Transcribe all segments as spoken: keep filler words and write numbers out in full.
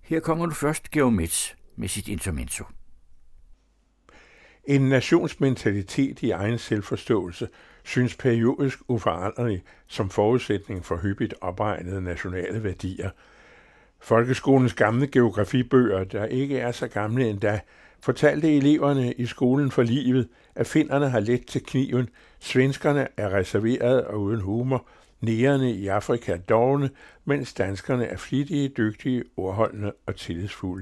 Her kommer nu først Georg Metz med sit intermezzo. En nationsmentalitet i egen selvforståelse synes periodisk uforanderlig som forudsætning for hyppigt opregnede nationale værdier. Folkeskolens gamle geografibøger, der ikke er så gamle endda, fortalte eleverne i skolen for livet, at finnerne har let til kniven, svenskerne er reserverede og uden humor, negerne i Afrika er dovne, mens danskerne er flittige, dygtige, ordholdende og tillidsfulde.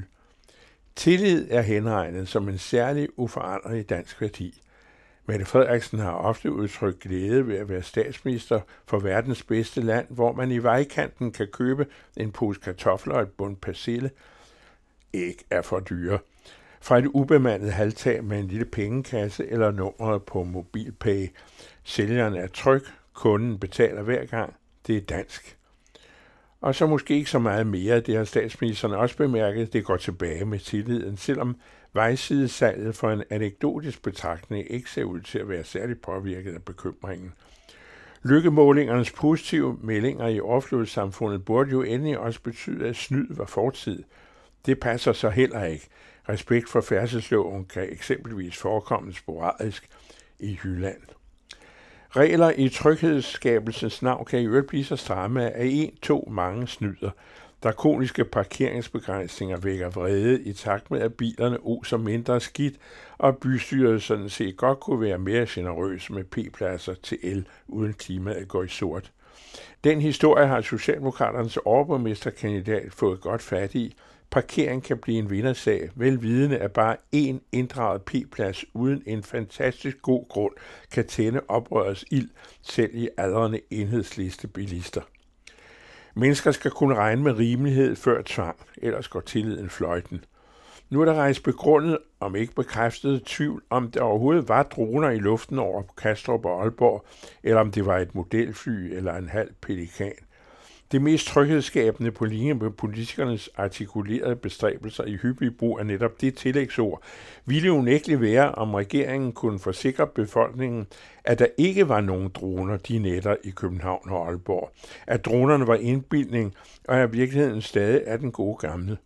Tillid er henregnet som en særlig uforanderlig dansk værdi. Mette Frederiksen har ofte udtrykt glæde ved at være statsminister for verdens bedste land, hvor man i vejkanten kan købe en pose kartofler og et bund persille. Æg er for dyre. Fra et ubemandet halvtag med en lille pengekasse eller nummeret på MobilePay. Sælgeren er tryg, kunden betaler hver gang. Det er dansk. Og så måske ikke så meget mere, det har statsministeren også bemærket, det går tilbage med tilliden, selvom vejsidesalget for en anekdotisk betragtning ikke ser ud til at være særligt påvirket af bekymringen. Lykkemålingernes positive meldinger i overflodssamfundet burde jo endelig også betyde, at snyd var fortid. Det passer så heller ikke. Respekt for færdselsloven kan eksempelvis forekomme sporadisk i Jylland. Regler i tryghedsskabelsens navn kan i øvrigt blive så stramme, at en, to mange snyder. Drakoniske parkeringsbegrænsninger vækker vrede i takt med, at bilerne oser mindre skidt, og bystyret sådan set godt kunne være mere generøs med p-pladser til el, uden klimaet går i sort. Den historie har Socialdemokraternes overborgmesterkandidat fået godt fat i. Parkering kan blive en vindersag, velvidende at bare én inddraget p-plads uden en fantastisk god grund kan tænde oprørets ild, selv i aldrende enhedsliste bilister. Mennesker skal kunne regne med rimelighed før tvang, ellers går tilliden fløjten. Nu er der rejst begrundet, om ikke bekræftet tvivl, om der overhovedet var droner i luften over Kastrup og Aalborg, eller om det var et modelfly eller en halv pelikan. Det mest tryghedsskabende på linje med politikernes artikulerede bestræbelser i hyppig brug af netop det tillægsord, ville unægteligt være, om regeringen kunne forsikre befolkningen, at der ikke var nogen droner de nætter i København og Aalborg, at dronerne var indbildning, og at virkeligheden stadig er den gode gamle.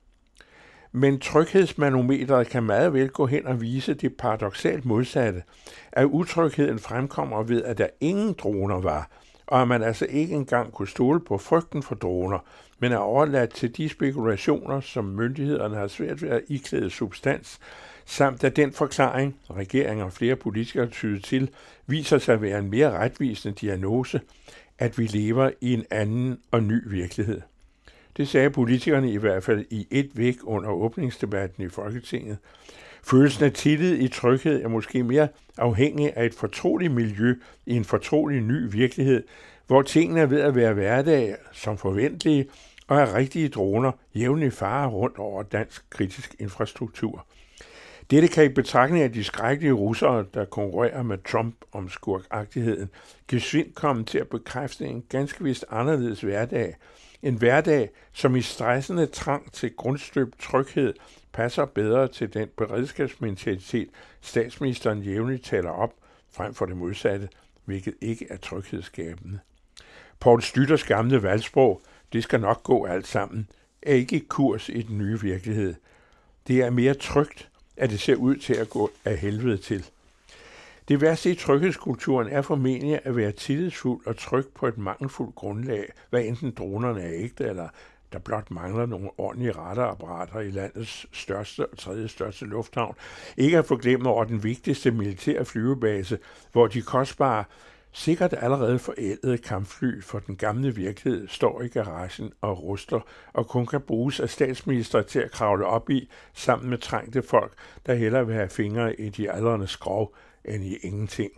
Men tryghedsmanometret kan meget vel gå hen og vise det paradoksalt modsatte, at utrygheden fremkommer ved, at der ingen droner var, og at man altså ikke engang kunne stole på frygten for droner, men er overladt til de spekulationer, som myndighederne har svært ved at iklæde substans, samt at den forklaring, regeringen og flere politikere tyder til, viser sig at være en mere retvisende diagnose, at vi lever i en anden og ny virkelighed. Det sagde politikerne i hvert fald i et væk under åbningsdebatten i Folketinget. Følelsen af tillid i tryghed er måske mere afhængig af et fortroligt miljø i en fortrolig ny virkelighed, hvor tingene er ved at være hverdag som forventelige, og er rigtige droner jævnligt farer rundt over dansk kritisk infrastruktur. Dette kan i betragtning af de skrækkelige russere, der konkurrerer med Trump om skurkagtigheden, gesvindt komme til at bekræfte en ganske vist anderledes hverdag. En hverdag, som i stressende trang til grundstøbt tryghed passer bedre til den beredskabsmentalitet, statsministeren jævnligt taler op, frem for det modsatte, hvilket ikke er tryghedsskabende. Poul Schlüters gamle valgsprog, det skal nok gå alt sammen, er ikke kurs i den nye virkelighed. Det er mere trygt, at det ser ud til at gå af helvede til. Det værste i tryghedskulturen er formentlig at være tillidsfuld og tryg på et mangelfuldt grundlag, hvad enten dronerne er ægte, eller der blot mangler nogle ordentlige radarapparater i landets største og tredje største lufthavn. Ikke at forglemme over den vigtigste militære flyvebase, hvor de kostbare, sikkert allerede forældede kampfly for den gamle virkelighed står i garagen og ruster, og kun kan bruges af statsminister til at kravle op i, sammen med trængte folk, der hellere vil have fingre i de aldrende skrov end i ingenting.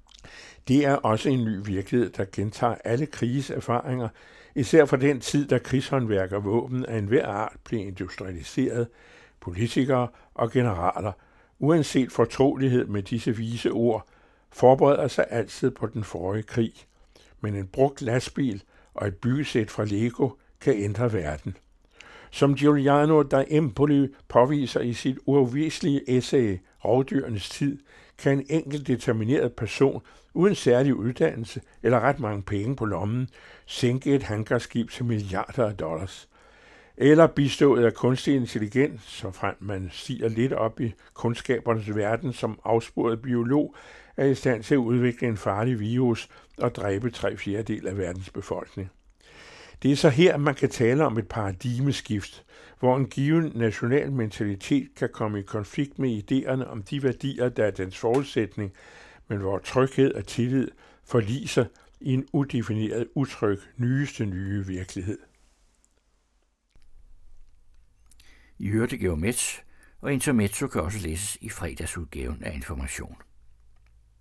Det er også en ny virkelighed, der gentager alle kriges erfaringer, især fra den tid, da krigshåndværk og våben af enhver art blev industrialiseret. Politikere og generaler, uanset fortrolighed med disse vise ord, forbereder sig altid på den forrige krig. Men en brugt lastbil og et byggesæt fra Lego kan ændre verden. Som Giuliano da Empoli påviser i sit uafviselige essay Rovdyrenes tid, kan en enkelt determineret person uden særlig uddannelse eller ret mange penge på lommen sænke et hangarskib til milliarder af dollars. eller bistået af kunstig intelligens, så frem man stiger lidt op i kundskabernes verden som afsporet biolog, er i stand til at udvikle en farlig virus og dræbe tre fjerdedel af verdens befolkning. Det er så her, man kan tale om et paradigmeskift, hvor en given national mentalitet kan komme i konflikt med idéerne om de værdier, der er dens forudsætning, men hvor tryghed og tillid forliser i en udefineret, utryg, nyeste nye virkelighed. I hørte Geomets, og Intermezzo kan også læses i fredagsudgaven af Information.